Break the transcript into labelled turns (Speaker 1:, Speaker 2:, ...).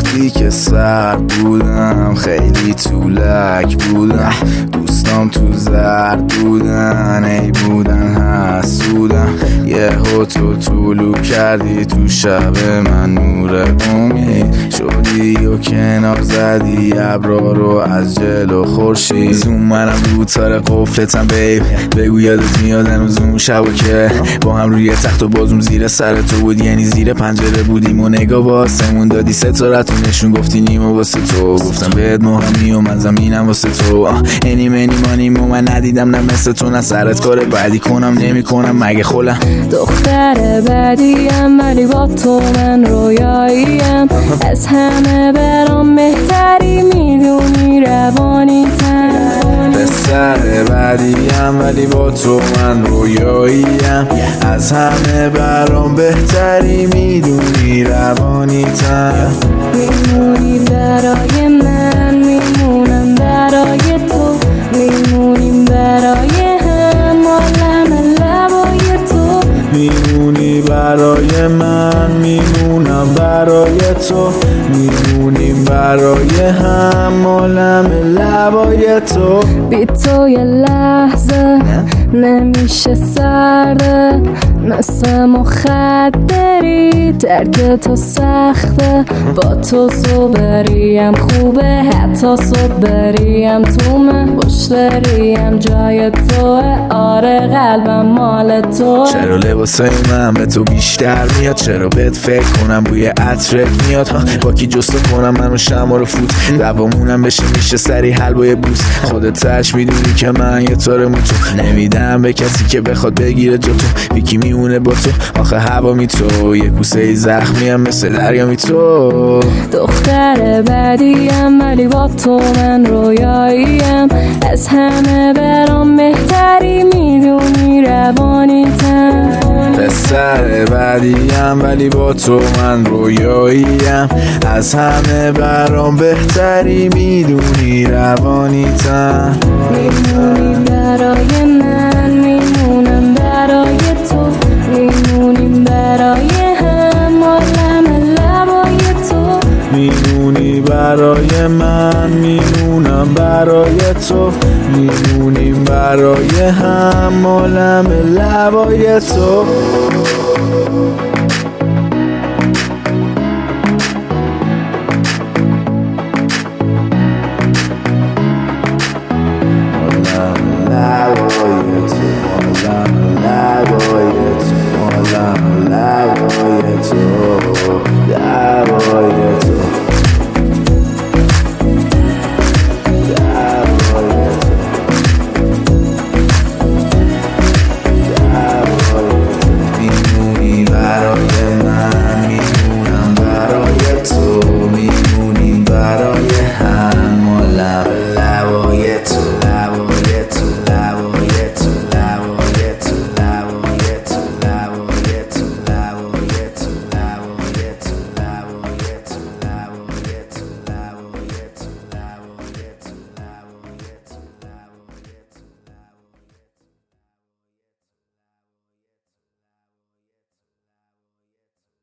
Speaker 1: وقتی که سرد بودم خیلی طولک بودم، دوستام تو زرد بودن، ای بودن حسودم. یهو تو طولو کردی تو شب من، نور امید شدی و کنار زدی ابرا رو از جلو خورشید. زوم منم رو تار قفلتم بیب، بگو یادت میاد هنوز اون شبا که با هم روی تخت و بازوم زیر سر تو بود، یعنی زیر پنجره بودیم و نگاه با آسمون دادی ستارت و نشون گفتی نیمو واسه تو. گفتم بهت مهمی و من زمینم واسه تو. اینی منی مانیم و من ندیدم نه مثل تو، نه سرت کار بعدی کنم نمی کنم مگه خولم.
Speaker 2: دختر بدیم ولی با تو من رویاییم، از همه برام بهتری میدونی روانیتم.
Speaker 1: پسر بدیم ولی با تو من رویاییم، از همه برام بهتری میدونی روانیتم.
Speaker 2: میمونی برای من، میمونم برای تو، میمونیم برای هم عالم لبای تو.
Speaker 1: میمونی برای من، میمونم برای تو، میمونیم برای هم عالم لبای تو.
Speaker 2: بی تو یه لحظه نمیشه سرده، مثل مخدری ترک تو سخته. با تو صبح بریم خوبه، حتی صبح بریم تو مشتریم جای توه، آره قلبم مال تو.
Speaker 1: چرا لباسای من به تو بیشتر میاد، چرا بهت فکر کنم بوی عطرت میاد، با کی جستو کنم منو شمع رو فوت، دوامونم بشه میشه سری حلوای بوس. خودت تش میدونی که من یه تار موتو نمیدم به کسی که بخواد بگیره جا تو. یکی میمونه با تو آخه هوا می تو، یه کوسه ای زخمی هم مثل دریا می تو.
Speaker 2: دختر بدیم ولی با تو من رویاییم، از همه برام بهتری میدونی روانیتم.
Speaker 1: پسر بدیم ولی با تو من رویاییم، از همه برام بهتری میدونی روانیتم.
Speaker 2: میمونی برای من، میمونم برای تو، میمونیم برای هم عالم لبای تو.
Speaker 1: میمونی برای من، میمونم برای تو، میمونیم برای هم عالم لبای تو.